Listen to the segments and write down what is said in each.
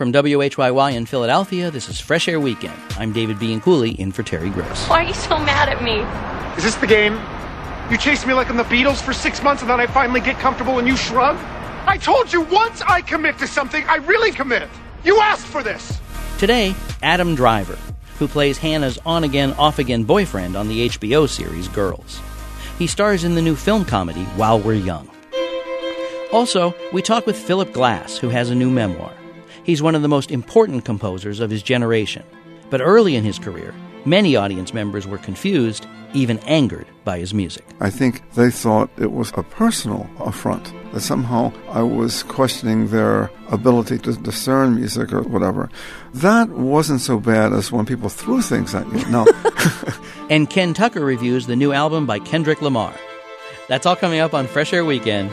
From WHYY in Philadelphia, this is Fresh Air Weekend. I'm David B. Cooley in for Terry Gross. Why are you so mad at me? Is this the game? You chased me like I'm the Beatles for 6 months and then I finally get comfortable and you shrug? I told you once I commit to something, I really commit. You asked for this. Today, Adam Driver, who plays Hannah's on-again, off-again boyfriend on the HBO series Girls. He stars in the new film comedy While We're Young. Also, we talk with Philip Glass, who has a new memoir. He's one of the most important composers of his generation. But early in his career, many audience members were confused, even angered by his music. I think they thought it was a personal affront, that somehow I was questioning their ability to discern music or whatever. That wasn't so bad as when people threw things at you. No. And Ken Tucker reviews the new album by Kendrick Lamar. That's all coming up on Fresh Air Weekend.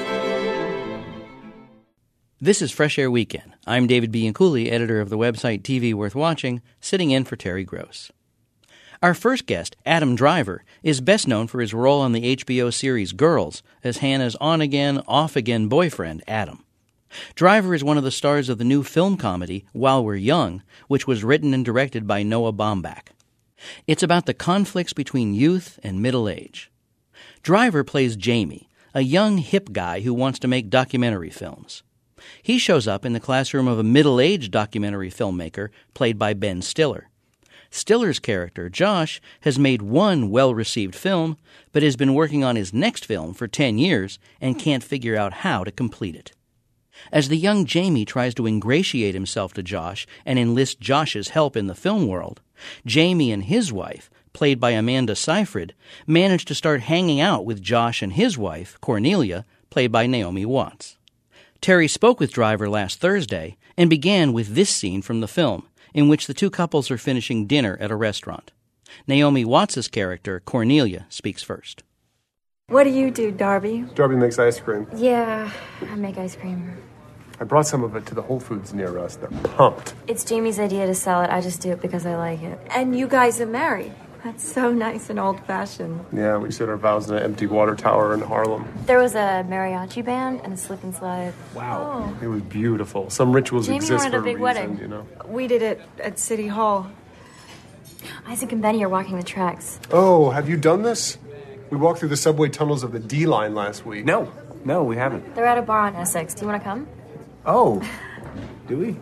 This is Fresh Air Weekend. I'm David B. Cooley, editor of the website TV Worth Watching, sitting in for Terry Gross. Our first guest, Adam Driver, is best known for his role on the HBO series Girls as Hannah's on-again, off-again boyfriend, Adam. Driver is one of the stars of the new film comedy While We're Young, which was written and directed by Noah Baumbach. It's about the conflicts between youth and middle age. Driver plays Jamie, a young, hip guy who wants to make documentary films. He shows up in the classroom of a middle-aged documentary filmmaker played by Ben Stiller. Stiller's character, Josh, has made one well-received film, but has been working on his next film for 10 years and can't figure out how to complete it. As the young Jamie tries to ingratiate himself to Josh and enlist Josh's help in the film world, Jamie and his wife, played by Amanda Seyfried, manage to start hanging out with Josh and his wife, Cornelia, played by Naomi Watts. Terry spoke with Driver last Thursday and began with this scene from the film, in which the two couples are finishing dinner at a restaurant. Naomi Watts' character, Cornelia, speaks first. What do you do, Darby? Darby makes ice cream. Yeah, I make ice cream. I brought some of it to the Whole Foods near us. They're pumped. It's Jamie's idea to sell it. I just do it because I like it. And you guys are married. That's so nice and old-fashioned. Yeah, we said our vows in an empty water tower in Harlem. There was a mariachi band and a slip and slide. Wow. Oh. It was beautiful. Some rituals Jamie exist wanted for a big reason, wedding. You know. We did it at City Hall. Isaac and Benny are walking the tracks. Oh, have you done this? We walked through the subway tunnels of the D line last week. No, we haven't. They're at a bar on Essex. Do you want to come? Oh, do we?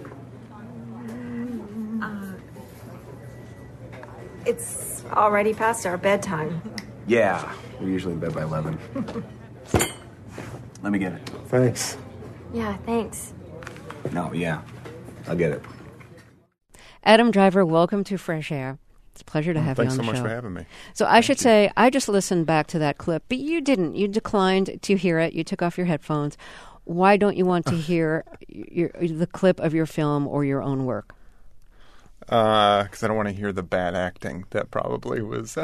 It's already past our bedtime. Yeah, we're usually in bed by 11. Let me get it. Thanks. Yeah, thanks. No, yeah, I'll get it. Adam Driver, welcome to Fresh Air. It's a pleasure to have you on the show. Thanks so much for having me. So I should say, I just listened back to that clip, but you didn't. You declined to hear it. You took off your headphones. Why don't you want to hear the clip of your film or your own work? Because I don't want to hear the bad acting that probably was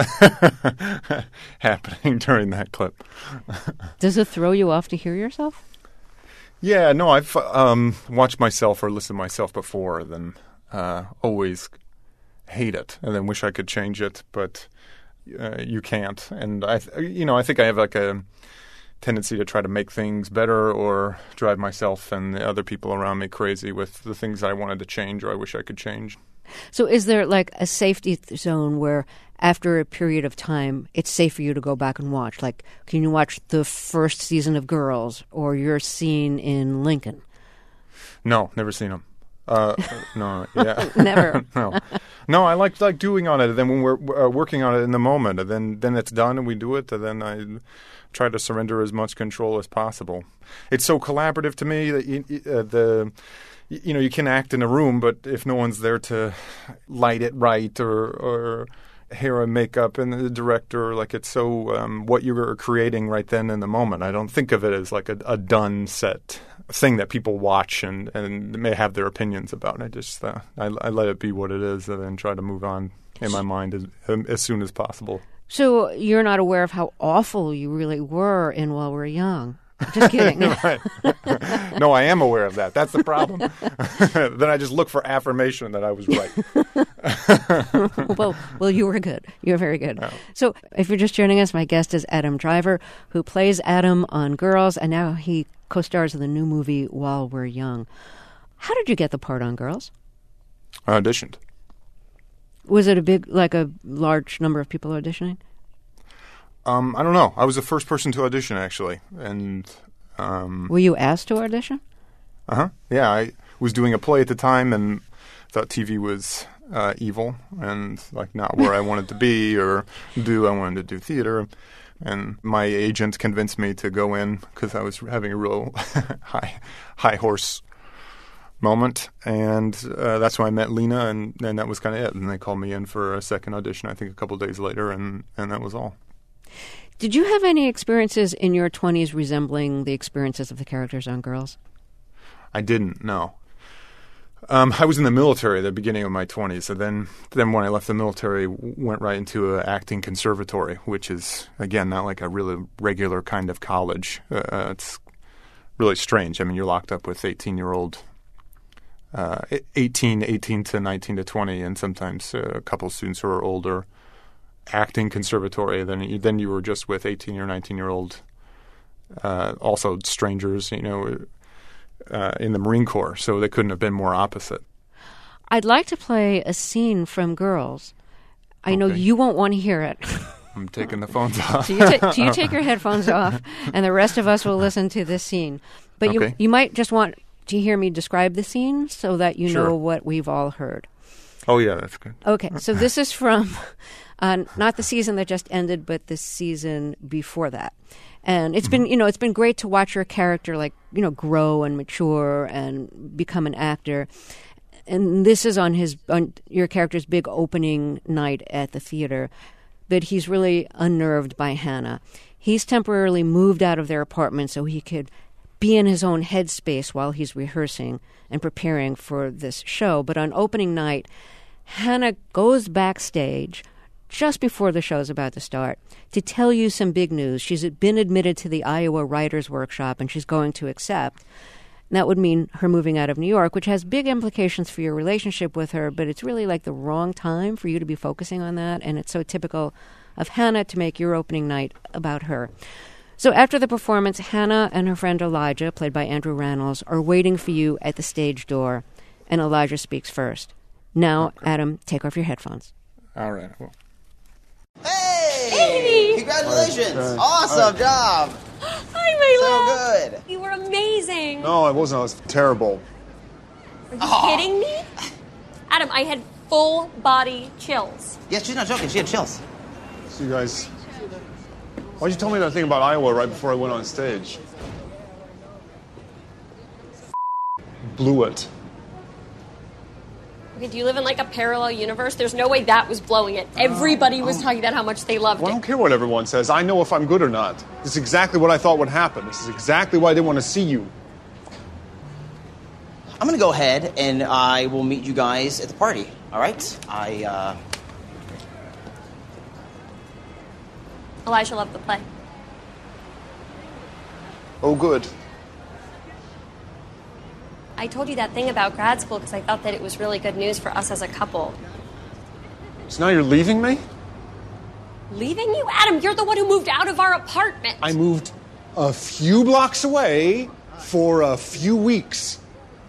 happening during that clip. Does it throw you off to hear yourself? Yeah, no, I've watched myself or listened to myself before, then always hate it, and then wish I could change it, but you can't. And I think I have like a tendency to try to make things better or drive myself and the other people around me crazy with the things I wanted to change or I wish I could change. So is there like a safety zone where after a period of time it's safe for you to go back and watch? Like, can you watch the first season of Girls or your scene in Lincoln? No, never seen them. No, yeah. Never. No, I like doing on it. Then when we're working on it in the moment, and then it's done and we do it, and then I try to surrender as much control as possible. It's so collaborative to me that you can act in a room, but if no one's there to light it right or hair and makeup and the director, like it's so what you're creating right then in the moment. I don't think of it as like a done set thing that people watch and may have their opinions about. I just I let it be what it is and then try to move on in my mind as soon as possible. So you're not aware of how awful you really were in While We're Young. Just kidding. Right. No, I am aware of that. That's the problem. Then I just look for affirmation that I was right. Well, you were good. You were very good. Oh. So if you're just joining us, my guest is Adam Driver, who plays Adam on Girls, and now he co-stars in the new movie While We're Young. How did you get the part on Girls? I auditioned. Was it a large number of people auditioning? I don't know. I was the first person to audition, actually. And were you asked to audition? Yeah, I was doing a play at the time and thought TV was evil and like not where I wanted to be or I wanted to do theater. And my agent convinced me to go in because I was having a real high horse moment. And that's when I met Lena, and that was kind of it. And they called me in for a second audition, I think a couple of days later, and that was all. Did you have any experiences in your 20s resembling the experiences of the characters on Girls? I didn't, no. I was in the military at the beginning of my 20s, and then when I left the military, went right into an acting conservatory, which is, again, not like a really regular kind of college. It's really strange. I mean, you're locked up with 18-year-old, 18 to 19 to 20, and sometimes a couple of students who are older. Acting conservatory, then you were just with 18 or 19-year-old, also strangers, in the Marine Corps, so they couldn't have been more opposite. I'd like to play a scene from Girls. I know you won't want to hear it. I'm taking the phones off. So you take your headphones off, and the rest of us will listen to this scene. But you might just want to hear me describe the scene so that you know what we've all heard. Oh, yeah, that's good. Okay, so this is from not the season that just ended, but the season before that. And it's been, it's been great to watch your character, grow and mature and become an actor. And this is on your character's big opening night at the theater. But he's really unnerved by Hannah. He's temporarily moved out of their apartment so he could be in his own headspace while he's rehearsing and preparing for this show. But on opening night, Hannah goes backstage just before the show's about to start to tell you some big news. She's been admitted to the Iowa Writers' Workshop, and she's going to accept. And that would mean her moving out of New York, which has big implications for your relationship with her, but it's really like the wrong time for you to be focusing on that, and it's so typical of Hannah to make your opening night about her. So after the performance, Hannah and her friend Elijah, played by Andrew Rannells, are waiting for you at the stage door, and Elijah speaks first. Now, Adam, take off your headphones. All right. Well. Hey! Congratulations! Awesome job! Hi, my love! So good! You were amazing! No, I wasn't. I was terrible. Are you kidding me? Adam, I had full body chills. Yeah, she's not joking. She had chills. So you guys... Why'd you tell me that thing about Iowa right before I went on stage? Blew it. Okay, do you live in like a parallel universe? There's no way that was blowing it. Everybody was talking about how much they loved Well, I it. don't care what everyone says. I know if I'm good or not. This is exactly what I thought would happen. This is exactly why I didn't want to see you. I'm gonna go ahead and I will meet you guys at the party. All right? Elijah loved the play. Oh, good. I told you that thing about grad school because I thought that it was really good news for us as a couple. So now you're leaving me? Leaving you? Adam, you're the one who moved out of our apartment. I moved a few blocks away for a few weeks.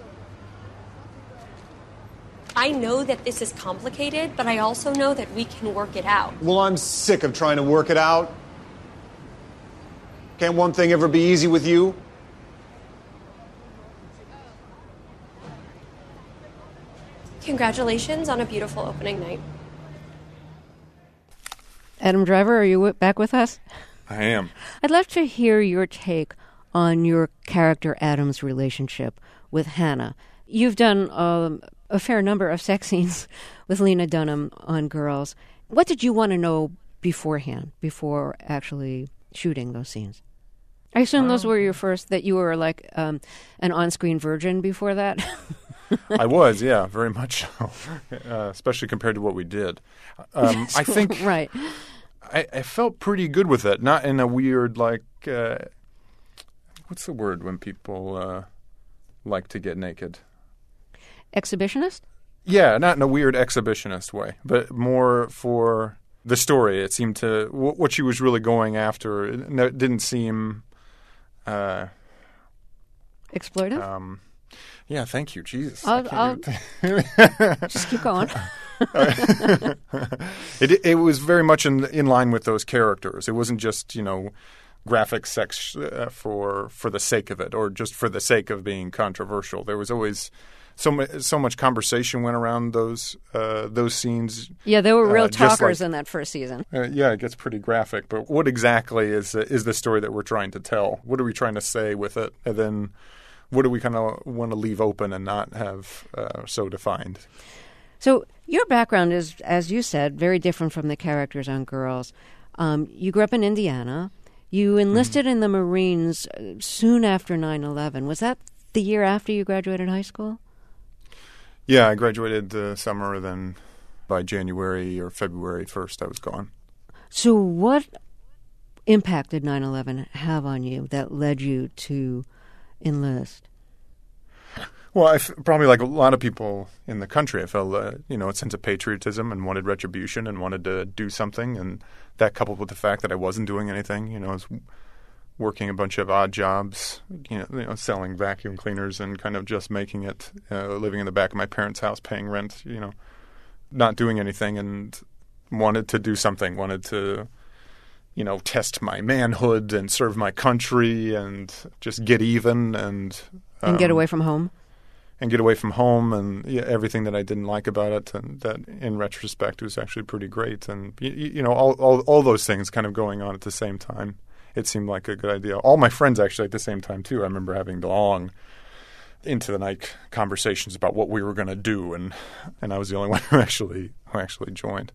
I know that this is complicated, but I also know that we can work it out. Well, I'm sick of trying to work it out. Can't one thing ever be easy with you? Congratulations on a beautiful opening night. Adam Driver, are you back with us? I am. I'd love to hear your take on your character Adam's relationship with Hannah. You've done a fair number of sex scenes with Lena Dunham on Girls. What did you want to know beforehand, before actually shooting those scenes? I assume those were your first, that you were like an on-screen virgin before that? I was, yeah, very much so, especially compared to what we did. I think right. I felt pretty good with it, not in a weird, like, what's the word when people like to get naked? Exhibitionist? Yeah, not in a weird exhibitionist way, but more for the story. It seemed to, what she was really going after, it didn't seem... exploitive? Yeah, thank you. Jesus. I'll just keep going. It was very much in line with those characters. It wasn't just, graphic sex for the sake of it or just for the sake of being controversial. There was always so much conversation went around those scenes. Yeah, there were real talkers in that first season. Yeah, it gets pretty graphic. But what exactly is the story that we're trying to tell? What are we trying to say with it? And then what do we kind of want to leave open and not have so defined? So your background is, as you said, very different from the characters on Girls. You grew up in Indiana. You enlisted in the Marines soon after 9/11. Was that the year after you graduated high school? Yeah, I graduated the summer, then by January or February 1st I was gone. So what impact did 9/11 have on you that led you to enlist? Well, probably like a lot of people in the country, I felt a sense of patriotism and wanted retribution and wanted to do something. And that coupled with the fact that I wasn't doing anything, I was working a bunch of odd jobs, selling vacuum cleaners and kind of just making it, living in the back of my parents' house, paying rent, not doing anything, and wanted to do something, wanted to, test my manhood and serve my country and just get even and get away from home. And get away from home and everything that I didn't like about it, and that in retrospect was actually pretty great. And all those things kind of going on at the same time. It seemed like a good idea. All my friends actually at the same time too. I remember having long into the night conversations about what we were going to do, and I was the only one who actually joined.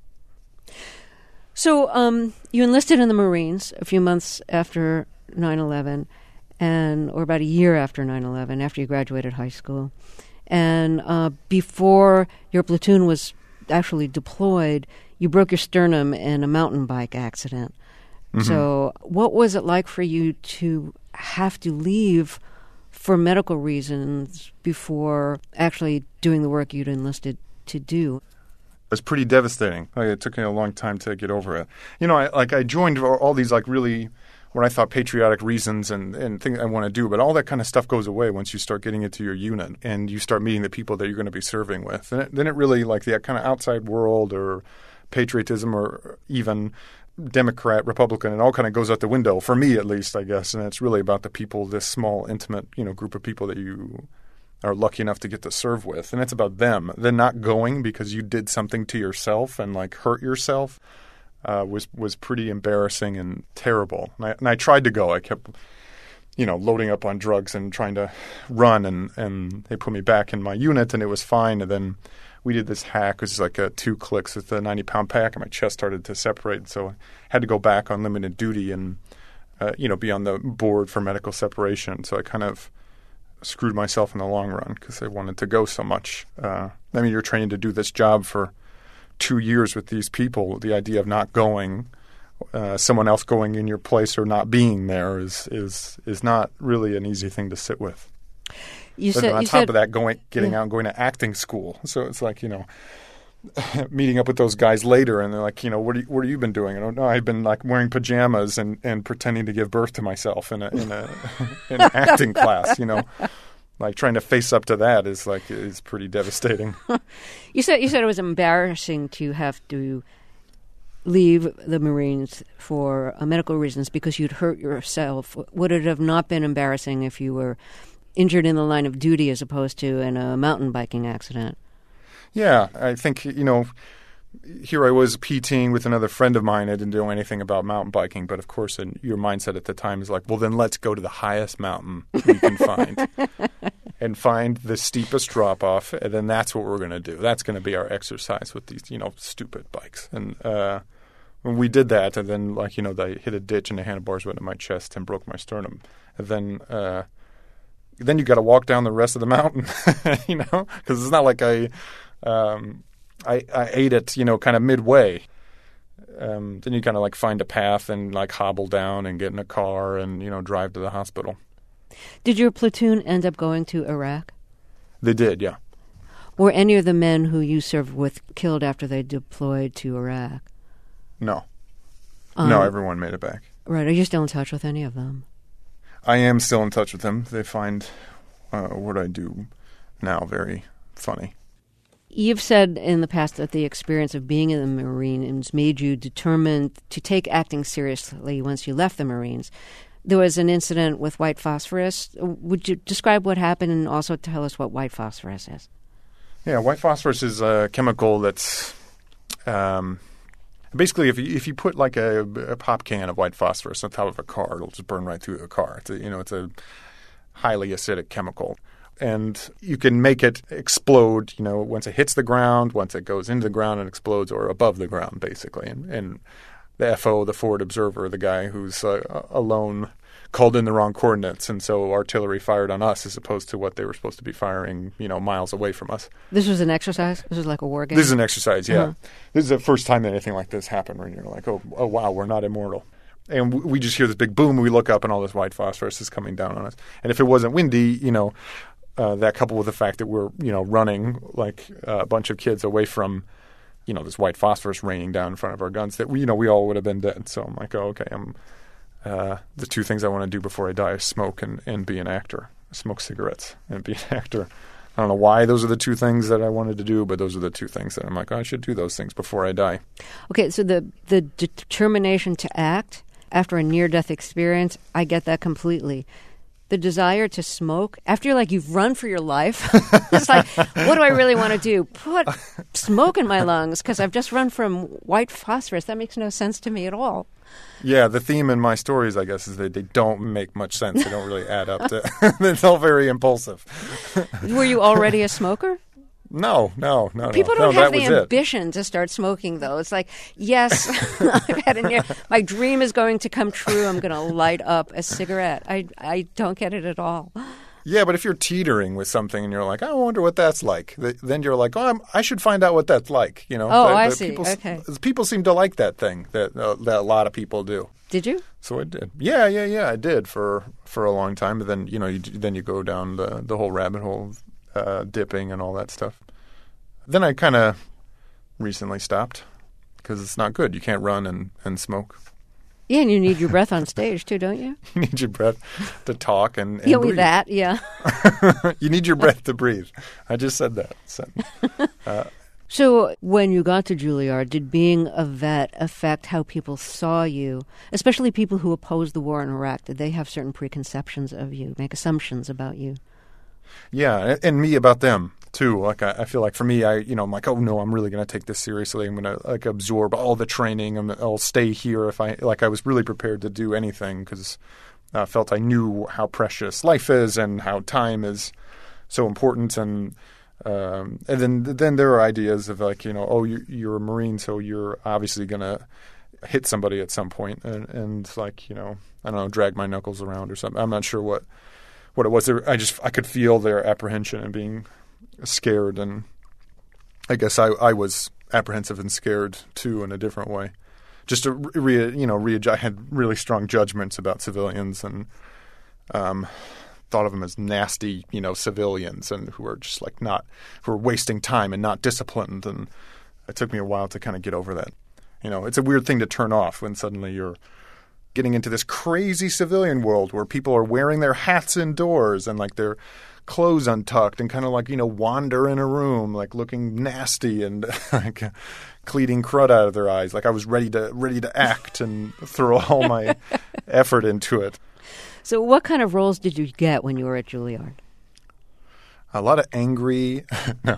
So you enlisted in the Marines a few months after 9/11. Or about a year after 9/11, after you graduated high school. And before your platoon was actually deployed, you broke your sternum in a mountain bike accident. Mm-hmm. So what was it like for you to have to leave for medical reasons before actually doing the work you'd enlisted to do? It was pretty devastating. It took me a long time to get over it. I joined all these really what I thought patriotic reasons and things I want to do, but all that kind of stuff goes away once you start getting into your unit and you start meeting the people that you're going to be serving with. And then it really, like the kind of outside world or patriotism or even Democrat, Republican, it all kind of goes out the window, for me at least, I guess. And it's really about the people, this small, intimate, group of people that you are lucky enough to get to serve with. And it's about them. They're not going because you did something to yourself and hurt yourself. Was pretty embarrassing and terrible. And I tried to go. I kept, loading up on drugs and trying to run, and they put me back in my unit, and it was fine. And then we did this hack, which is like 2 clicks with a 90-pound pack, and my chest started to separate. So I had to go back on limited duty and, be on the board for medical separation. So I kind of screwed myself in the long run because I wanted to go so much. You're trained to do this job for 2 years with these people. The idea of not going, someone else going in your place or not being there is not really an easy thing to sit with. On top of that, getting out and going to acting school. So it's like, meeting up with those guys later, and they're like, what have you been doing? I don't know. I've been wearing pajamas and pretending to give birth to myself in an acting class. Trying to face up to that is pretty devastating. You said it was embarrassing to have to leave the Marines for medical reasons because you'd hurt yourself. Would it have not been embarrassing if you were injured in the line of duty as opposed to in a mountain biking accident? Yeah, I think, here I was PTing with another friend of mine. I didn't know anything about mountain biking, but of course your mindset at the time is like, well, then let's go to the highest mountain we can find and find the steepest drop-off, and then that's what we're going to do. That's going to be our exercise with these, stupid bikes. And when we did that, and then, they hit a ditch and the handlebars went in my chest and broke my sternum. And then you got to walk down the rest of the mountain, because it's not like I ate it, kind of midway. Then you kind of find a path and hobble down and get in a car and, drive to the hospital. Did your platoon end up going to Iraq? They did, yeah. Were any of the men who you served with killed after they deployed to Iraq? No. No, everyone made it back. Right. Are you still in touch with any of them? I am still in touch with them. They find what I do now very funny. You've said in the past that the experience of being in the Marines made you determined to take acting seriously once you left the Marines. There was an incident with white phosphorus. Would you describe what happened and also tell us what white phosphorus is? Yeah, white phosphorus is a chemical that's basically if you put like a pop can of white phosphorus on top of a car, it'll just burn right through the car. It's a highly acidic chemical. And you can make it explode, once it hits the ground, once it goes into the ground and explodes, or above the ground, basically. And the FO, the forward observer, the guy who's alone, called in the wrong coordinates, and so artillery fired on us as opposed to what they were supposed to be firing, miles away from us. This was an exercise? This was like a war game? This is an exercise, yeah. Uh-huh. This is the first time that anything like this happened, where you're like, oh wow, we're not immortal. And we just hear this big boom, we look up, and all this white phosphorus is coming down on us. And if it wasn't windy, that coupled with the fact that we're, running like a bunch of kids away from, this white phosphorus raining down in front of our guns, that we all would have been dead. So I'm like, oh, okay, the two things I want to do before I die is smoke and be an actor. Smoke cigarettes and be an actor. I don't know why those are the two things that I wanted to do, but those are the two things that I'm like, I should do those things before I die. Okay, so the determination to act after a near-death experience, I get that completely. The desire to smoke, after you've run for your life, it's like, what do I really want to do? Put smoke in my lungs because I've just run from white phosphorus. That makes no sense to me at all. Yeah, the theme in my stories, I guess, is that they don't make much sense. They don't really add up to it's all very impulsive. Were you already a smoker? No. People don't have the ambition to start smoking, though. It's like, yes, I've had my dream is going to come true. I'm going to light up a cigarette. I don't get it at all. Yeah, but if you're teetering with something and you're like, I wonder what that's like, then you're like, I should find out what that's like. I see. Okay. People seem to like that thing that a lot of people do. Did you? So I did. Yeah, I did for a long time. But then you go down the whole rabbit hole of dipping and all that stuff. Then I kind of recently stopped because it's not good. You can't run and smoke. Yeah, and you need your breath on stage too, don't you? You need your breath to talk and breathe. That, yeah. You need your breath to breathe. I just said that. So when you got to Juilliard, did being a vet affect how people saw you, especially people who opposed the war in Iraq? Did they have certain preconceptions of you, make assumptions about you? Yeah, and me about them too. Like I feel like for me, I'm like, oh no, I'm really going to take this seriously. I'm going to absorb all the training, and I'll stay here if I was really prepared to do anything because I felt I knew how precious life is and how time is so important. And then there are ideas of you're a Marine, so you're obviously going to hit somebody at some point, and I don't know, drag my knuckles around or something. I'm not sure what it was. I could feel their apprehension and being scared, and I guess I was apprehensive and scared too in a different way. Just to I had really strong judgments about civilians and thought of them as nasty, civilians, and who are just who are wasting time and not disciplined. And it took me a while to kind of get over that. It's a weird thing to turn off when suddenly you're getting into this crazy civilian world where people are wearing their hats indoors and their clothes untucked and kind of wander in a room looking nasty and cleaning crud out of their eyes. I was ready to act and throw all my effort into it. So what kind of roles did you get when you were at Juilliard? A lot of angry. No,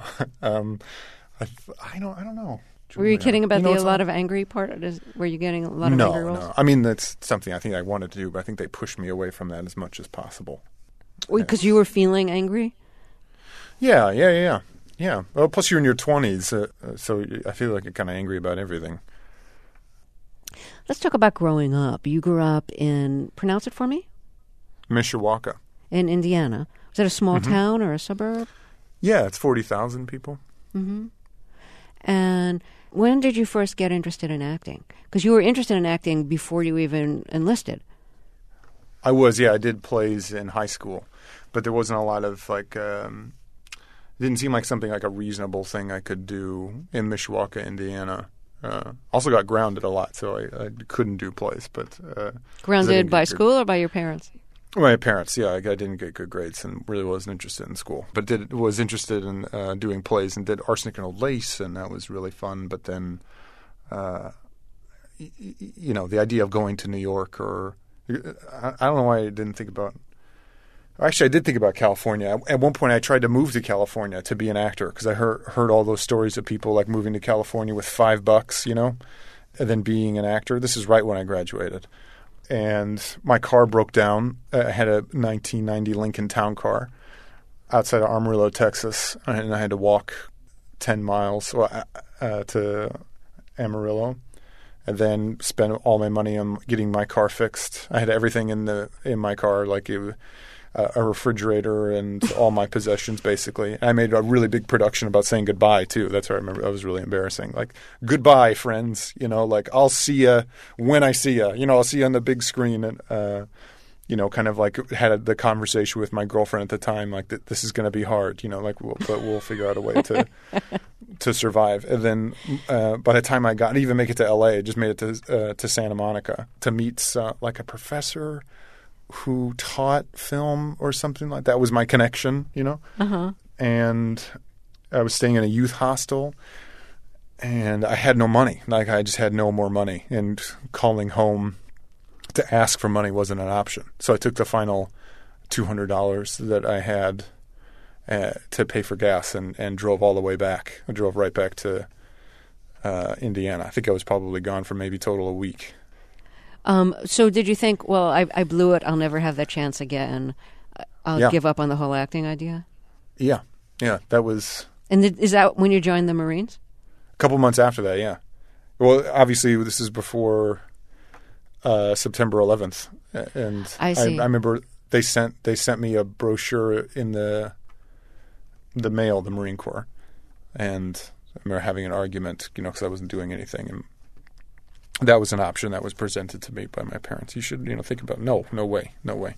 I don't know. Juilliard. Were you kidding about a lot of angry part? Were you getting a lot of angry roles? No. I mean, that's something I think I wanted to do, but I think they pushed me away from that as much as possible. Because you were feeling angry? Yeah. Well, plus you're in your 20s, so I feel like you're kind of angry about everything. Let's talk about growing up. You grew up in, pronounce it for me? Mishawaka. In Indiana. Was that a small town or a suburb? Yeah, it's 40,000 people. Mm-hmm. And when did you first get interested in acting? Because you were interested in acting before you even enlisted. I was, yeah. I did plays in high school, but there wasn't a lot of it didn't seem like something like a reasonable thing I could do in Mishawaka, Indiana. Also got grounded a lot, so I couldn't do plays. But grounded by school or by your parents? My parents, yeah. I didn't get good grades and really wasn't interested in school. But was interested in doing plays and did Arsenic and Old Lace, and that was really fun. But then, you know, the idea of going to New York or I don't know why I didn't think about – actually, I did think about California. At one point, I tried to move to California to be an actor because I heard all those stories of people like moving to California with $5, you know, and then being an actor. This is right when I graduated. And my car broke down. I had a 1990 Lincoln Town Car outside of Amarillo, Texas, and I had to walk 10 miles to Amarillo, and then spend all my money on getting my car fixed. I had everything in my car, like a refrigerator and all my possessions, basically. I made a really big production about saying goodbye, too. That's what I remember. That was really embarrassing. Like, goodbye, friends. You know, like, I'll see you when I see you. You know, I'll see you on the big screen. And, you know, kind of like had the conversation with my girlfriend at the time, like, this is going to be hard. You know, like, but we'll figure out a way to survive. And then by the time I didn't even make it to L.A., I just made it to Santa Monica to meet, like, a professor who taught film or something like that. Was my connection, you know? Uh-huh. And I was staying in a youth hostel, and I had no money. Like, I just had no more money, and calling home to ask for money wasn't an option. So I took the final $200 that I had to pay for gas and drove all the way back. I drove right back to Indiana. I think I was probably gone for maybe total a week. So did you think, well, I blew it, I'll never have that chance again, I'll give up on the whole acting idea? Yeah, that was... And is that when you joined the Marines? A couple months after that, yeah. Well, obviously, this is before September 11th, and I see. I remember they sent me a brochure in the mail, the Marine Corps, and I remember having an argument, you know, because I wasn't doing anything, and that was an option that was presented to me by my parents. You should, you know, think about no way.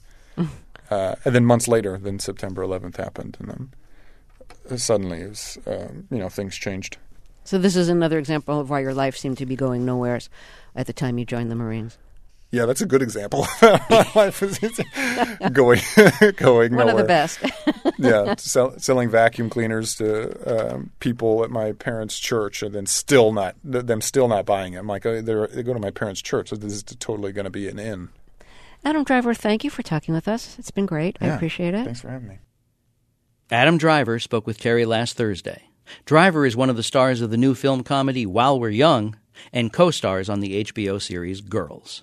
And then months later, then September 11th happened, and then suddenly it was, you know, things changed. So this is another example of why your life seemed to be going nowhere at the time you joined the Marines. Yeah, that's a good example. My life is going nowhere. One of the best. Yeah, selling vacuum cleaners to people at my parents' church, and then still not buying it. I'm like, they go to my parents' church, so this is totally going to be an in. Adam Driver, thank you for talking with us. It's been great. Yeah, I appreciate it. Thanks for having me. Adam Driver spoke with Terry last Thursday. Driver is one of the stars of the new film comedy While We're Young and co-stars on the HBO series Girls.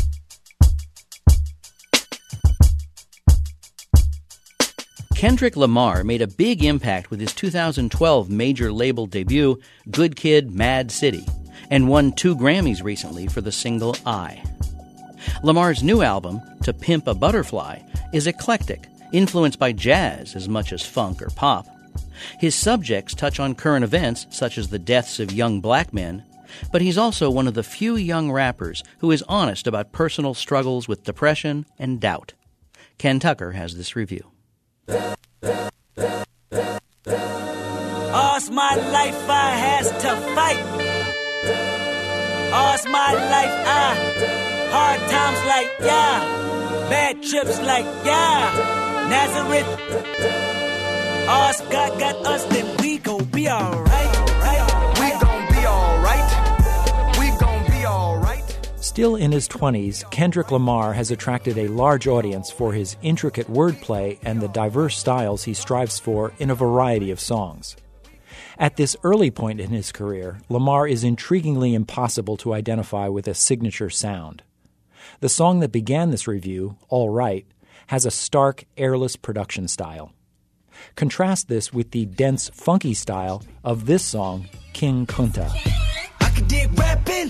Kendrick Lamar made a big impact with his 2012 major label debut, Good Kid, Mad City, and won 2 Grammys recently for the single I. Lamar's new album, To Pimp a Butterfly, is eclectic, influenced by jazz as much as funk or pop. His subjects touch on current events such as the deaths of young black men, but he's also one of the few young rappers who is honest about personal struggles with depression and doubt. Ken Tucker has this review. All's my life I has to fight. All's my life hard times like bad trips like Nazareth. All's God got us, then we gon' be alright. We gon' be alright. We gon' be alright. Still in his 20s, Kendrick Lamar has attracted a large audience for his intricate wordplay and the diverse styles he strives for in a variety of songs. At this early point in his career, Lamar is intriguingly impossible to identify with a signature sound. The song that began this review, All Right, has a stark, airless production style. Contrast this with the dense, funky style of this song, King Kunta. I could dig rapping,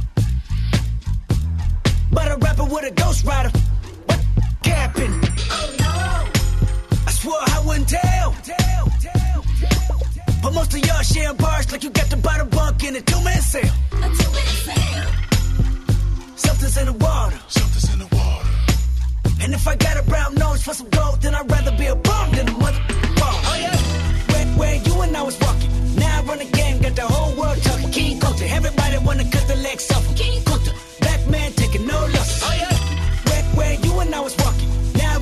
but a rapper with a ghost rider. What? Capping. Oh, no. I swore I wouldn't tell. But most of y'all share bars like you got to buy the bunk in a 2-man sale. A 2-man sale. Something's in the water. Something's in the water. And if I got a brown nose for some gold, then I'd rather be a bum than a mother. Oh, yeah. Where you and I was walking. Now I run the game, got the whole world talking. King Kunta. Everybody wanna cut the legs off him. King Kunta. Black man taking no losses. Oh, yeah. Where you and I was walking. Now I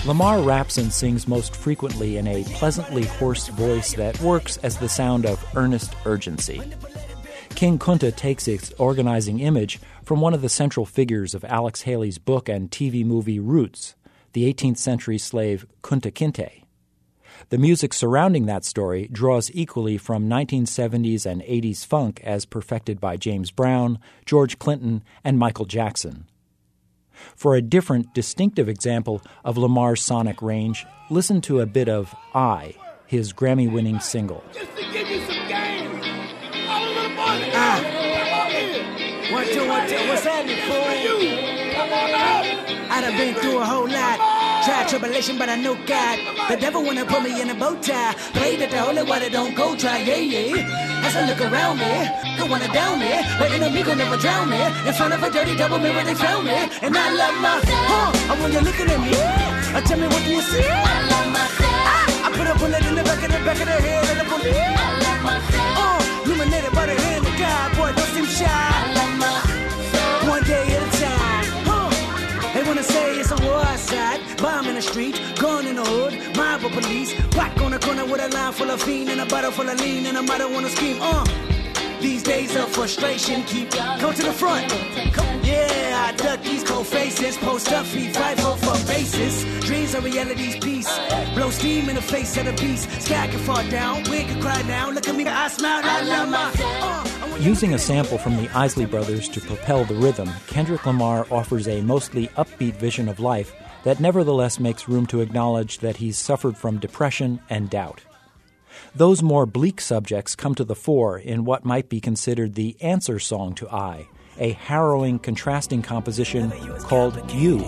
Lamar raps and sings most frequently in a pleasantly hoarse voice that works as the sound of earnest urgency. King Kunta takes its organizing image from one of the central figures of Alex Haley's book and TV movie Roots, the 18th century slave Kunta Kinte. The music surrounding that story draws equally from 1970s and 80s funk as perfected by James Brown, George Clinton, and Michael Jackson. For a different, distinctive example of Lamar's sonic range, listen to a bit of I, his Grammy-winning single. Just to give you some game. All over the morning. One, two, what's happening, fool? Come on up. I done been through a whole lot. Tried tribulation, but I know God. The devil wanna put me in a bow tie. Pray that the holy water don't go dry, yeah. As I look around me, don't wanna down me. But enemy gon' never drown me. In front of a dirty double mirror, they found me. And I love myself. I want you looking at me. Tell me what do you see? I love myself. I put a bullet in the back of the head of the police. I love myself. Illuminated by the hand of God, boy, don't seem shy. I love myself. One day at a time. They wanna say it's a war outside, bomb in the street, gun in the hood, mob of police, whack on the corner with a line full of fiend and a bottle full of lean and a mother wanna scream, These days of frustration keep come to the front. Yeah, I duck these cold faces, post up feet, fight for basis. Dreams are reality's peace. Blow steam in the face of the beast. Sky can fall down, we can cry now. Look at me, I smile, I love my. Using a sample from the Isley Brothers to propel the rhythm, Kendrick Lamar offers a mostly upbeat vision of life that nevertheless makes room to acknowledge that he's suffered from depression and doubt. Those more bleak subjects come to the fore in what might be considered the answer song to I, a harrowing, contrasting composition called You.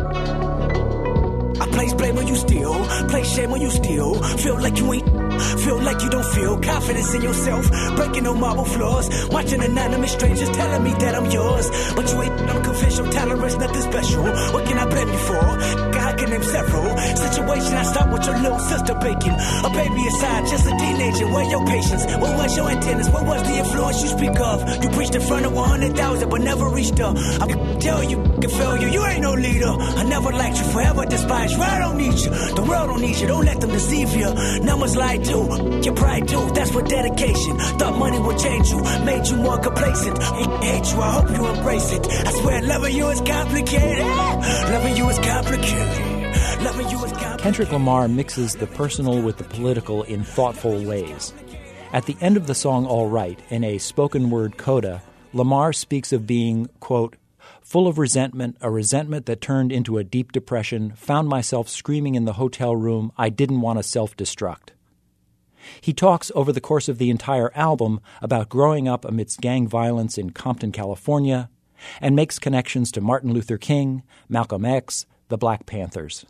I place blame when you steal, place shame when you steal. Feel like you ain't, feel like you don't feel confidence in yourself. Breaking no marble floors, watching anonymous strangers telling me that I'm yours. But you ain't, I'm confidential, tolerance, nothing special. What can I blame you for? God can name several situations. I start with your little sister baking. A baby aside, just a teenager. Where your patience? What was your antennas? What was the influence you speak of? You preached in front of 100,000 but never reached up. I can tell you, can fail you. You ain't no leader. I never liked you, forever despised. I don't need you. The world don't need you. Don't let them deceive you. Numbers lie too. Your pride too. That's what dedication. Thought money would change you. Made you more complacent. Hate you. I hope you embrace it. I swear loving you is complicated. Loving you is complicated. Loving you is complicated. Kendrick Lamar mixes the personal with the political in thoughtful ways. At the end of the song All Right, in a spoken word coda, Lamar speaks of being, quote, full of resentment, a resentment that turned into a deep depression, found myself screaming in the hotel room, I didn't want to self-destruct. He talks over the course of the entire album about growing up amidst gang violence in Compton, California, and makes connections to Martin Luther King, Malcolm X, the Black Panthers.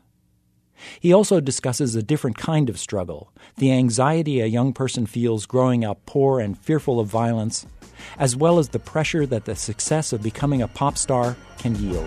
He also discusses a different kind of struggle, the anxiety a young person feels growing up poor and fearful of violence, as well as the pressure that the success of becoming a pop star can yield.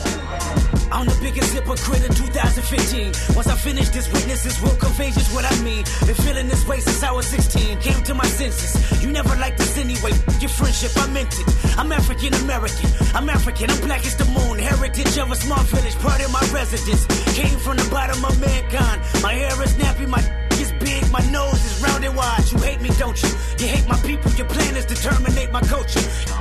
I'm the biggest hypocrite in 2015. Once I finish this, witnesses will convey just what I mean. Been feeling this way since I was 16. Came to my senses. You never liked this anyway. Your friendship, I meant it. I'm African American. I'm African. I'm black as the moon. Heritage of a small village. Part of my residence. Came from the bottom of mankind. My hair is nappy. My is big. My nose is round and wide. You hate me, don't you? You hate my people. Your plan is to terminate my culture.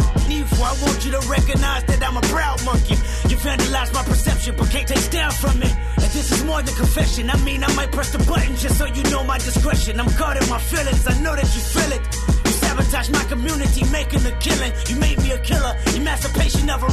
I want you to recognize that I'm a proud monkey. You vandalized my perception, but can't take down from it. And this is more than confession. I mean, I might press the button just so you know my discretion. I'm caught in my feelings. I know that you feel it. You sabotage my community, making a killing. You made me a killer. Emancipation of a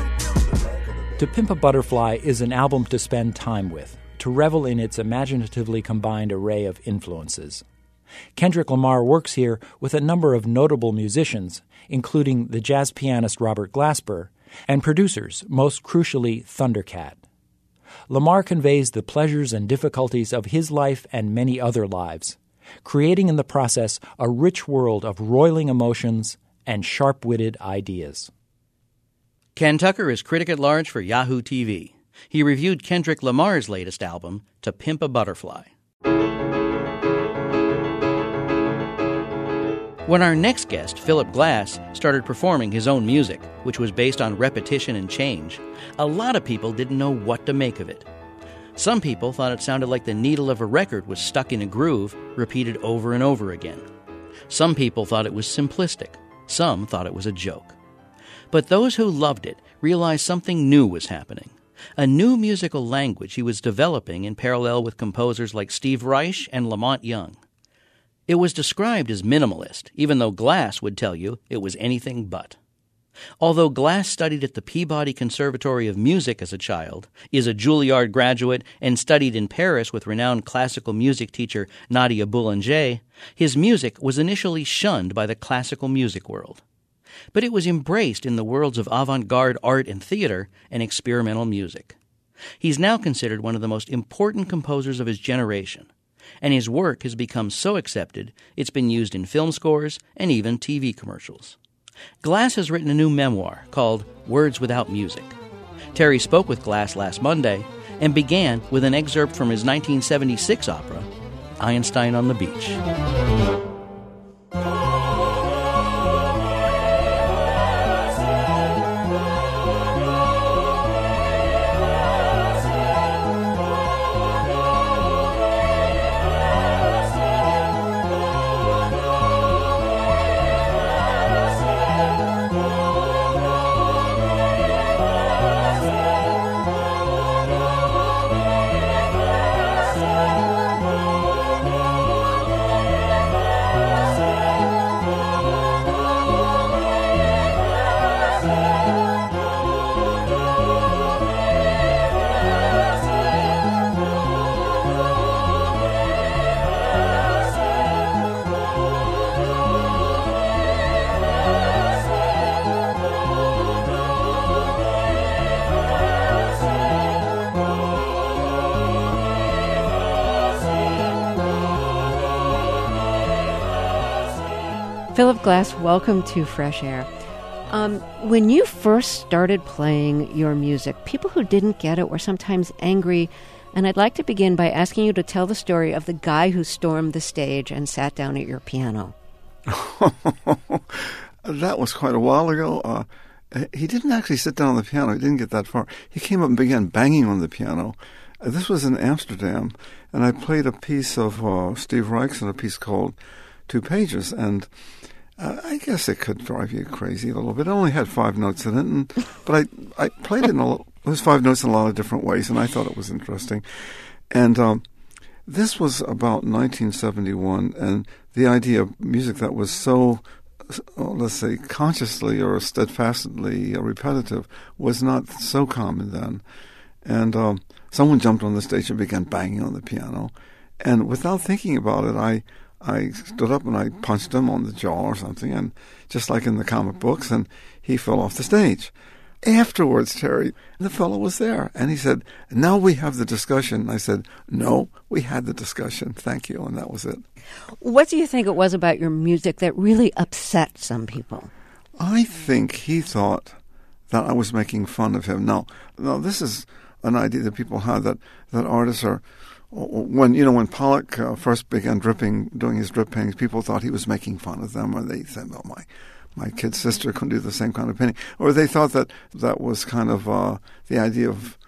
real. To Pimp a Butterfly is an album to spend time with, to revel in its imaginatively combined array of influences. Kendrick Lamar works here with a number of notable musicians, including the jazz pianist Robert Glasper, and producers, most crucially Thundercat. Lamar conveys the pleasures and difficulties of his life and many other lives, creating in the process a rich world of roiling emotions and sharp-witted ideas. Ken Tucker is critic at large for Yahoo TV. He reviewed Kendrick Lamar's latest album, To Pimp a Butterfly. When our next guest, Philip Glass, started performing his own music, which was based on repetition and change, a lot of people didn't know what to make of it. Some people thought it sounded like the needle of a record was stuck in a groove, repeated over and over again. Some people thought it was simplistic. Some thought it was a joke. But those who loved it realized something new was happening. A new musical language he was developing in parallel with composers like Steve Reich and Lamont Young. It was described as minimalist, even though Glass would tell you it was anything but. Although Glass studied at the Peabody Conservatory of Music as a child, is a Juilliard graduate, and studied in Paris with renowned classical music teacher Nadia Boulanger, his music was initially shunned by the classical music world. But it was embraced in the worlds of avant-garde art and theater and experimental music. He's now considered one of the most important composers of his generation, and his work has become so accepted it's been used in film scores and even TV commercials. Glass has written a new memoir called Words Without Music. Terry spoke with Glass last Monday and began with an excerpt from his 1976 opera, Einstein on the Beach. Philip Glass, welcome to Fresh Air. When you first started playing your music, people who didn't get it were sometimes angry, and I'd like to begin by asking you to tell the story of the guy who stormed the stage and sat down at your piano. That was quite a while ago. He didn't actually sit down on the piano. He didn't get that far. He came up and began banging on the piano. This was in Amsterdam, and I played a piece of Steve Reich's and a piece called 2 Pages, and I guess it could drive you crazy a little bit. It only had 5 notes in it, but I played it in those 5 notes in a lot of different ways, and I thought it was interesting. And this was about 1971, and the idea of music that was so, let's say, consciously or steadfastly repetitive was not so common then. And someone jumped on the stage and began banging on the piano, and without thinking about it, I stood up and I punched him on the jaw or something, and just like in the comic books, and he fell off the stage. Afterwards, Terry, the fellow was there, and he said, "Now we have the discussion." I said, "No, we had the discussion. Thank you," and that was it. What do you think it was about your music that really upset some people? I think he thought that I was making fun of him. Now, this is an idea that people have that artists are. When Pollock first began doing his drip paintings, people thought he was making fun of them, or they said, "Well, my kid's sister couldn't do the same kind of painting," or they thought that was kind of the idea of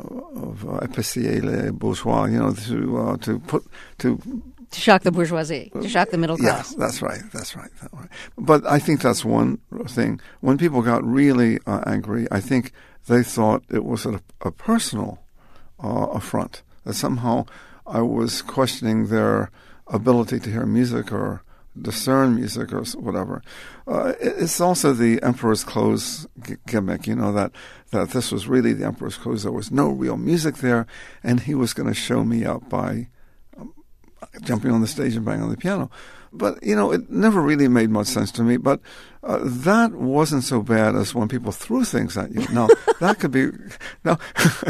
épicier les bourgeois, to shock the bourgeoisie, to shock the middle class. Yeah, that's right. But I think that's one thing. When people got really angry, I think they thought it was a personal affront. That somehow I was questioning their ability to hear music or discern music or whatever. It's also the Emperor's Clothes gimmick, that this was really the Emperor's Clothes. There was no real music there, and he was going to show me up by jumping on the stage and banging on the piano. But, it never really made much sense to me. But that wasn't so bad as when people threw things at you. Now, that could be... Now,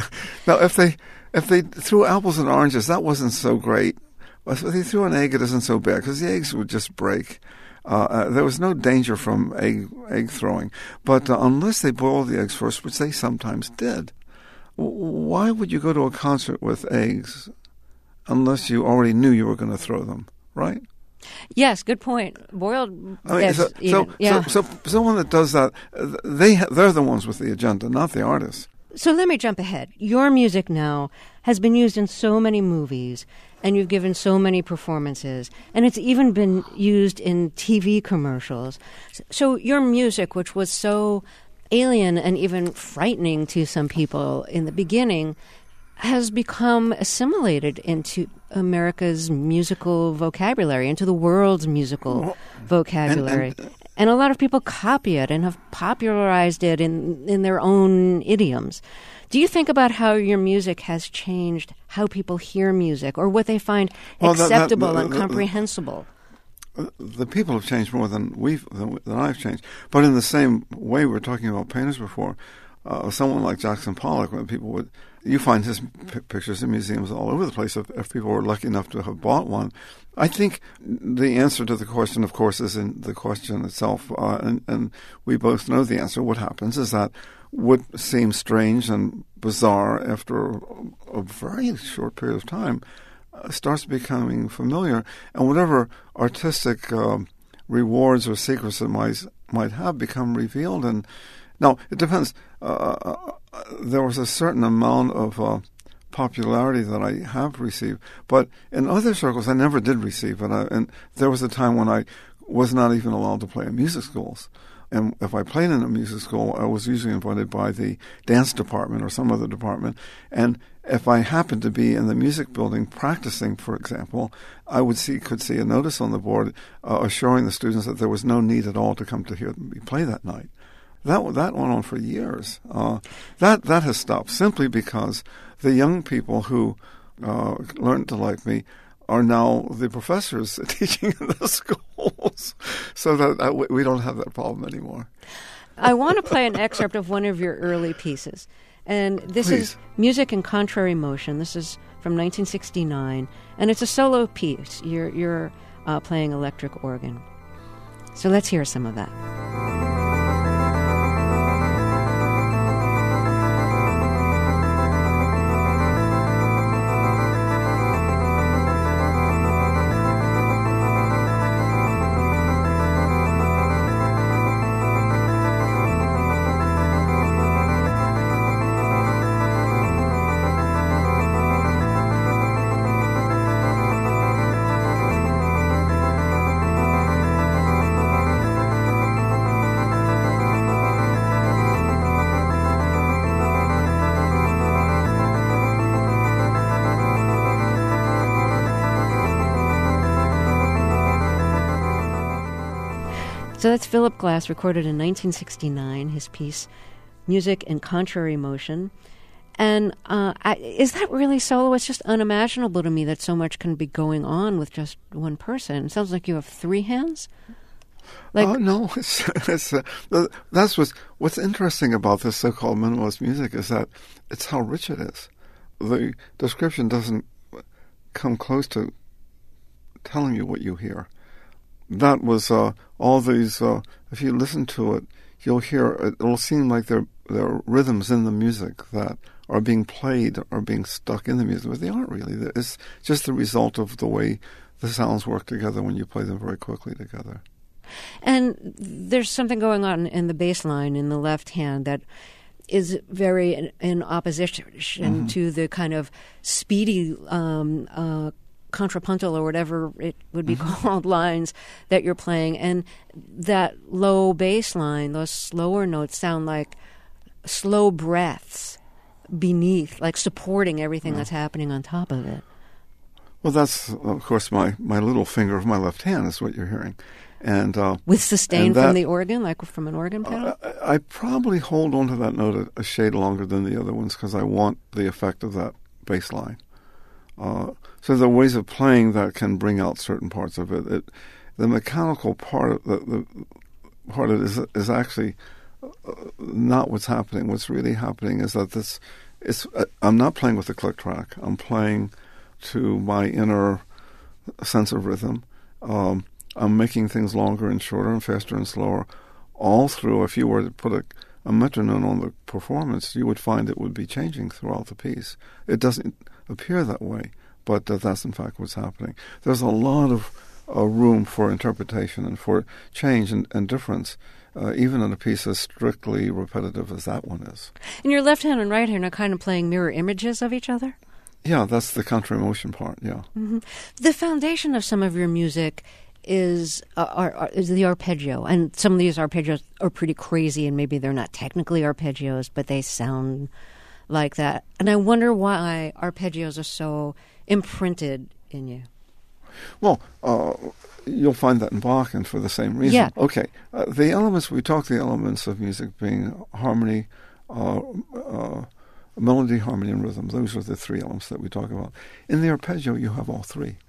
if they threw apples and oranges, that wasn't so great. If they threw an egg, it isn't so bad, because the eggs would just break. There was no danger from egg throwing. But unless they boiled the eggs first, which they sometimes did, why would you go to a concert with eggs unless you already knew you were going to throw them, right? Yes, good point. Boiled eggs. So someone that does that, they're the ones with the agenda, not the artists. So let me jump ahead. Your music now has been used in so many movies, and you've given so many performances, and it's even been used in TV commercials. So your music, which was so alien and even frightening to some people in the beginning, has become assimilated into America's musical vocabulary, into the world's musical vocabulary. And a lot of people copy it and have popularized it in their own idioms. Do you think about how your music has changed how people hear music or what they find acceptable and comprehensible? The people have changed more than I've changed. But in the same way, we were talking about painters before. Someone like Jackson Pollock, when people would, you find his pictures in museums all over the place. If people were lucky enough to have bought one, I think the answer to the question, of course, is in the question itself, and we both know the answer. What happens is that what seems strange and bizarre after a very short period of time starts becoming familiar, and whatever artistic rewards or secrets it might have become revealed. And now it depends. There was a certain amount of popularity that I have received, but in other circles I never did receive it. And there was a time when I was not even allowed to play in music schools. And if I played in a music school, I was usually invited by the dance department or some other department. And if I happened to be in the music building practicing, for example, I could see a notice on the board assuring the students that there was no need at all to come to hear me play that night. That went on for years. That has stopped simply because the young people who learned to like me are now the professors teaching in the schools, so that we don't have that problem anymore. I want to play an excerpt of one of your early pieces, and this is Music in Contrary Motion. This is from 1969, and it's a solo piece. You're playing electric organ. So let's hear some of that. So that's Philip Glass, recorded in 1969, his piece, Music in Contrary Motion. And is that really solo? It's just unimaginable to me that so much can be going on with just one person. It sounds like you have three hands? No, that's what's interesting about this so-called minimalist music is that it's how rich it is. The description doesn't come close to telling you what you hear. That was all these. If you listen to it, you'll hear. It'll seem like there are rhythms in the music that are being played or being stuck in the music, but they aren't really. It's just the result of the way the sounds work together when you play them very quickly together. And there's something going on in the bass line in the left hand that is very in opposition to the kind of speedy contrapuntal or whatever it would be called lines that you're playing. And that low bass line, those slower notes sound like slow breaths beneath, like supporting everything that's happening on top of it. Well, that's, of course, my little finger of my left hand is what you're hearing. And with sustain from the organ, like from an organ pedal? I probably hold on to that note a shade longer than the other ones because I want the effect of that bass line. So there are ways of playing that can bring out certain parts of it. The mechanical part of the part of it is actually not what's happening. What's really happening is that I'm not playing with a click track. I'm playing to my inner sense of rhythm. I'm making things longer and shorter and faster and slower all through. If you were to put a metronome on the performance, you would find it would be changing throughout the piece. It doesn't appear that way, but that's in fact what's happening. There's a lot of room for interpretation and for change and difference. even in a piece as strictly repetitive as that one is. And your left hand and right hand are kind of playing mirror images of each other? Yeah, that's the counter motion part, yeah. Mm-hmm. The foundation of some of your music is the arpeggio, and some of these arpeggios are pretty crazy, and maybe they're not technically arpeggios, but they sound like that. And I wonder why arpeggios are so imprinted in you. Well, you'll find that in Bach, and for the same reason. Yeah. Okay, the elements of music being harmony, melody, harmony, and rhythm. Those are the three elements that we talk about. In the arpeggio, you have all three.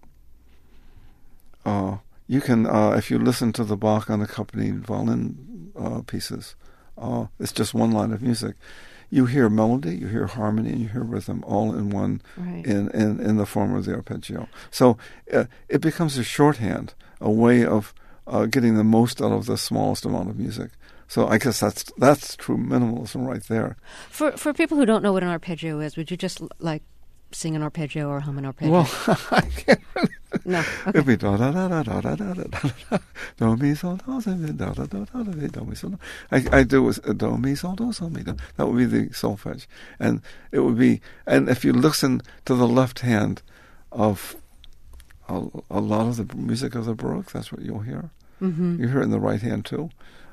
You can, if you listen to the Bach unaccompanied violin pieces, it's just one line of music. You hear melody, you hear harmony, and you hear rhythm all in one, right, in the form of the arpeggio. So it becomes a shorthand, a way of getting the most out of the smallest amount of music. So I guess that's true minimalism right there. For people who don't know what an arpeggio is, would you just like sing an arpeggio or hum an arpeggio? Well, I can't really. No. Okay. It'd be da da da da da da da da da do mi sol do si mi da da da da da do mi sol. I do was do mi sol do sol mi do. That would be the solfege, and it would be. And if you listen to the left hand of a lot of the music of the Baroque, that's what you'll hear. Mm-hmm. You hear it in the right hand too.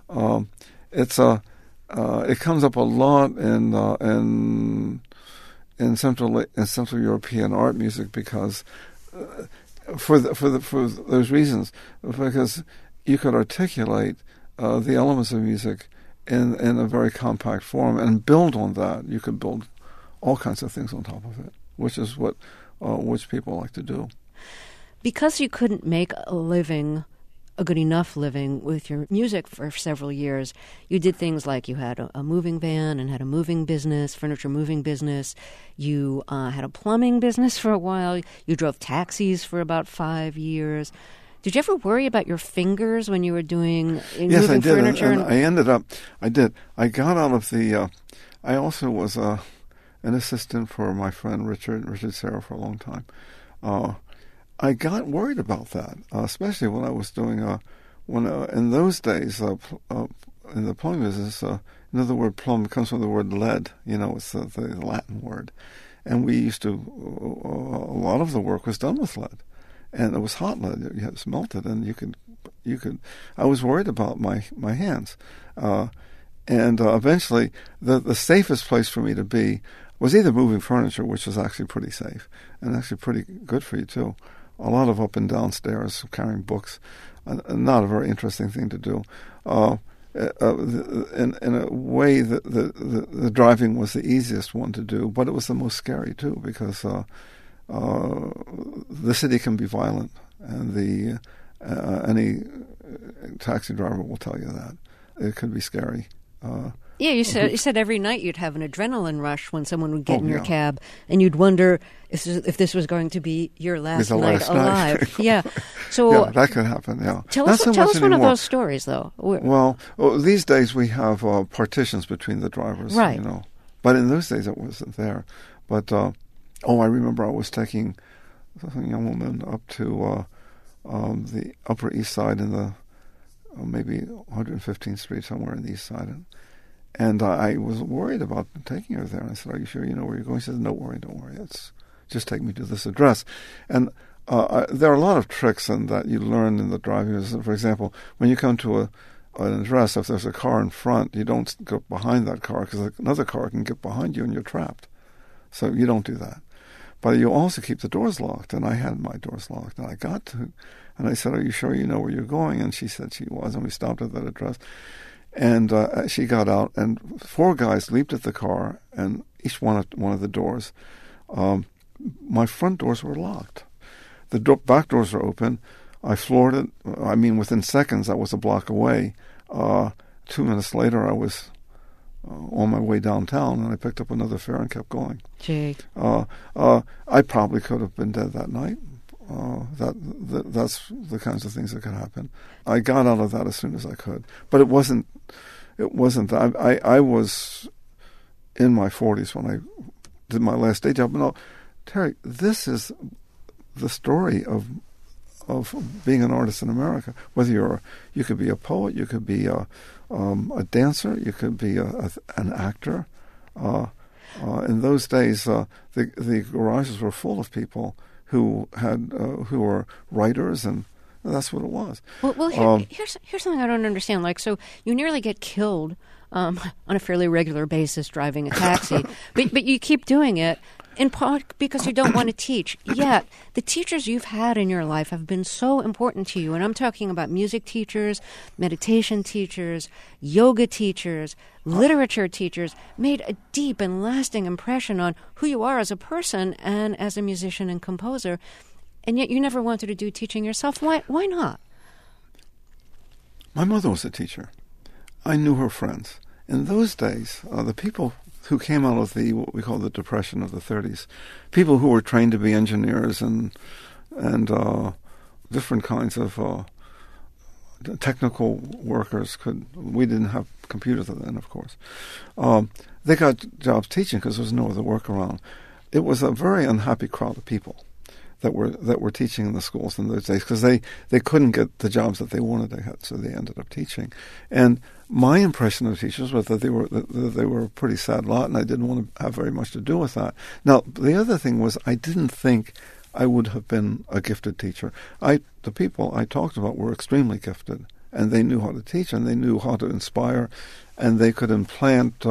It comes up a lot in Central European art music because for those reasons, because you could articulate the elements of music in a very compact form and build on that. You could build all kinds of things on top of it, which is what which people like to do. Because you couldn't make a good enough living with your music for several years, you did things like you had a moving van and had a moving business, furniture moving business. You had a plumbing business for a while. You drove taxis for about 5 years. Did you ever worry about your fingers when you were doing yes, moving I did, furniture? And I did. I got out of the. I also was an assistant for my friend Richard Serra for a long time. I got worried about that, especially when I was doing in those days in the plumbing business. Another word, plumb, comes from the word lead. It's the Latin word, and we used to. A lot of the work was done with lead, and it was hot lead. You had it melted, and you could. I was worried about my hands, and eventually the safest place for me to be was either moving furniture, which was actually pretty safe and actually pretty good for you too. A lot of up and down stairs, carrying books, not a very interesting thing to do. In a way, the driving was the easiest one to do, but it was the most scary too, because the city can be violent, and any taxi driver will tell you that it could be scary. Yeah, you said every night you'd have an adrenaline rush when someone would get in your cab, and you'd wonder if this was going to be your last night alive. Yeah, so yeah, that could happen. Yeah, tell us one of those stories, though. Well, these days we have partitions between the drivers, right? But in those days it wasn't there. But I remember I was taking a young woman up to the Upper East Side in the maybe 115th Street, somewhere in the East Side. And I was worried about taking her there. And I said, "Are you sure you know where you're going?" She said, "Don't worry. Just take me to this address." And there are a lot of tricks in that you learn in the driving. For example, when you come to an address, if there's a car in front, you don't go behind that car because another car can get behind you and you're trapped. So you don't do that. But you also keep the doors locked. And I had my doors locked. And I got to, and I said, "Are you sure you know where you're going?" And she said she was. And we stopped at that address. And she got out, and 4 guys leaped at the car, and each one of the doors. My front doors were locked. The back doors were open. I floored it. I mean, within seconds, I was a block away. 2 minutes later, I was on my way downtown, and I picked up another fare and kept going. Gee. I probably could have been dead that night. That's the kinds of things that could happen. I got out of that as soon as I could, but it wasn't. I was in my 40s when I did my last day job. No, Terry, this is the story of of being an artist in America. Whether you could be a poet, you could be a dancer, you could be an actor. In those days, the garages were full of people who were writers, and that's what it was. Well, here's something I don't understand. Like, so you nearly get killed on a fairly regular basis driving a taxi, but you keep doing it. In part because you don't want to teach. Yet, the teachers you've had in your life have been so important to you. And I'm talking about music teachers, meditation teachers, yoga teachers, literature teachers, made a deep and lasting impression on who you are as a person and as a musician and composer. And yet you never wanted to do teaching yourself. Why not? My mother was a teacher. I knew her friends. In those days, the people who came out of what we call the Depression of the 30s, people who were trained to be engineers and different kinds of technical workers. We didn't have computers then, of course. They got jobs teaching because there was no other work around. It was a very unhappy crowd of people that were teaching in the schools in those days because they couldn't get the jobs that they wanted to get, so they ended up teaching. And my impression of teachers was that they were a pretty sad lot, and I didn't want to have very much to do with that. Now, the other thing was I didn't think I would have been a gifted teacher. The people I talked about were extremely gifted, and they knew how to teach, and they knew how to inspire, and they could implant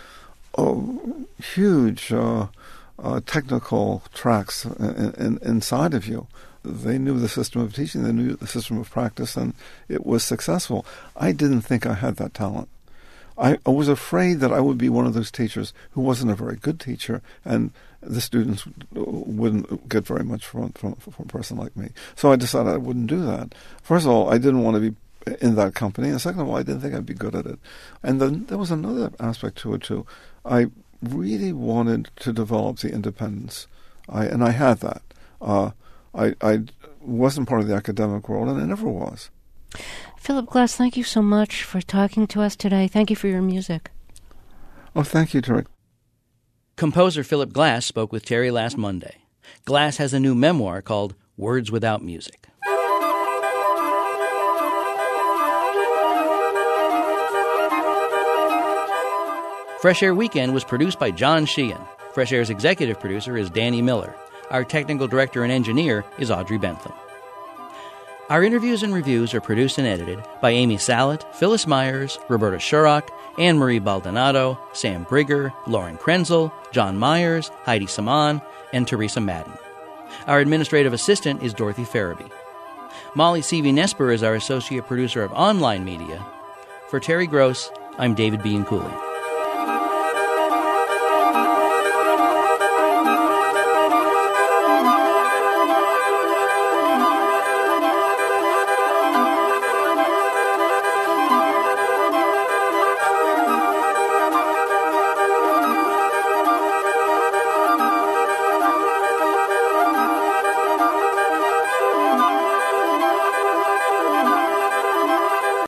huge technical tracks inside of you. They knew the system of teaching, they knew the system of practice, and it was successful. I didn't think I had that talent. I was afraid that I would be one of those teachers who wasn't a very good teacher, and the students wouldn't get very much from a person like me. So I decided I wouldn't do that. First of all, I didn't want to be in that company, and second of all, I didn't think I'd be good at it. And then there was another aspect to it, too. I really wanted to develop the independence, and I had that. I wasn't part of the academic world, and I never was. Philip Glass, thank you so much for talking to us today. Thank you for your music. Oh, thank you, Terry. Composer Philip Glass spoke with Terry last Monday. Glass has a new memoir called Words Without Music. Fresh Air Weekend was produced by John Sheehan. Fresh Air's executive producer is Danny Miller. Our technical director and engineer is Audrey Bentham. Our interviews and reviews are produced and edited by Amy Salet, Phyllis Myers, Roberta Shurrock, Anne-Marie Baldonado, Sam Brigger, Lauren Krenzel, John Myers, Heidi Saman, and Teresa Madden. Our administrative assistant is Dorothy Farabee. Molly Seavey-Nesper is our associate producer of online media. For Terry Gross, I'm David Bianculli.